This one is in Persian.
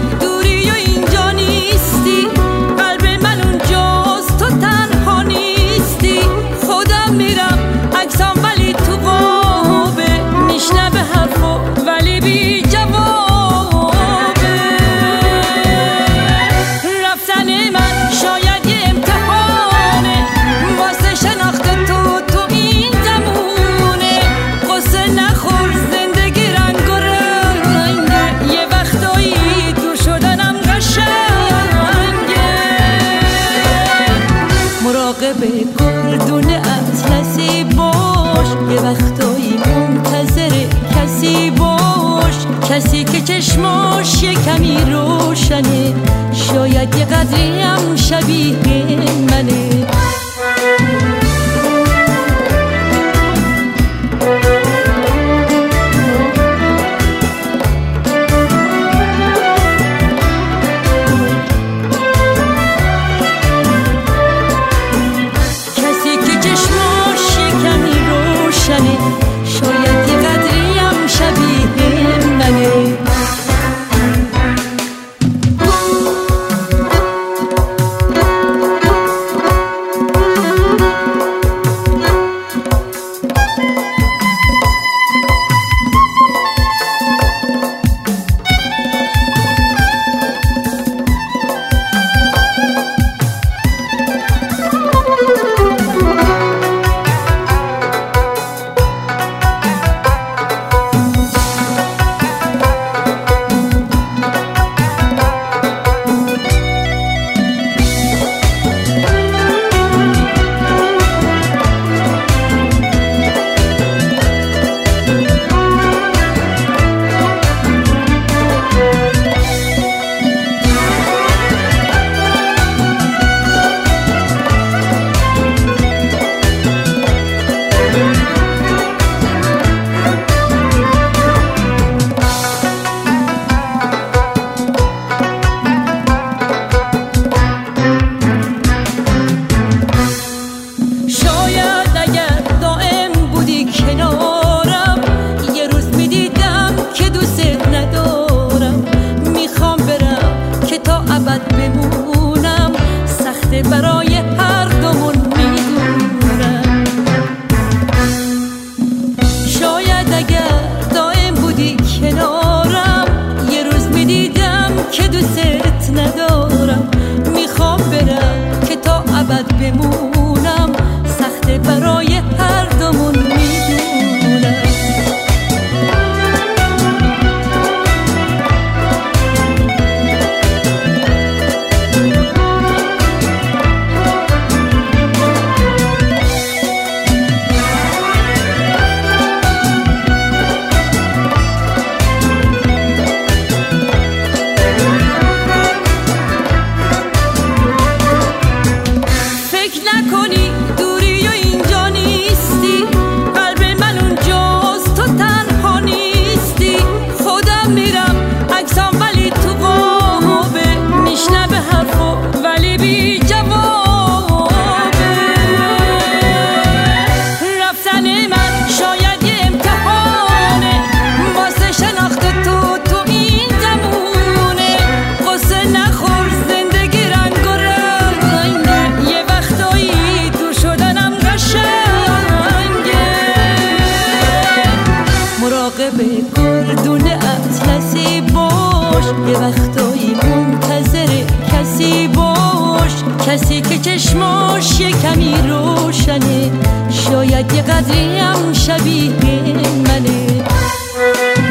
دوری و اینجا نیستی، قلب من اونجاست تو تنها نیستی. خودم میرم عکسام ولی تو قابه، میشنوه حرفو ولی بی جوابه. رفتن من شاید یه امتحانه واسه شناخت تو این زمونه. قصه نخور زندگی رنگ و رنگه، یه وقتایی دور شدنم قشنگه. مراقب گردون اطلسی باش، یه وقتایی منتظر کسی باش، کسی که چشماش یه کمی روشنه، شاید یه قدری هم شبیه منه. کسی که چشماش یه کمی روشنه، شاید یه قدری هم شبیه منه. بمونم سخته برای هر دومون میدونم. شاید اگر دائم بودی کنارم، یه روز میدیدم که دوست ندارم. میخوام برم که تا ابد بمونم، سخته برای هر دومون میدونم. مراقب گردون اطلسی باش، یه وقتایی منتظر کسی باش، کسی که چشماش یه کمی روشنه، شاید یه قدری هم شبیه منه.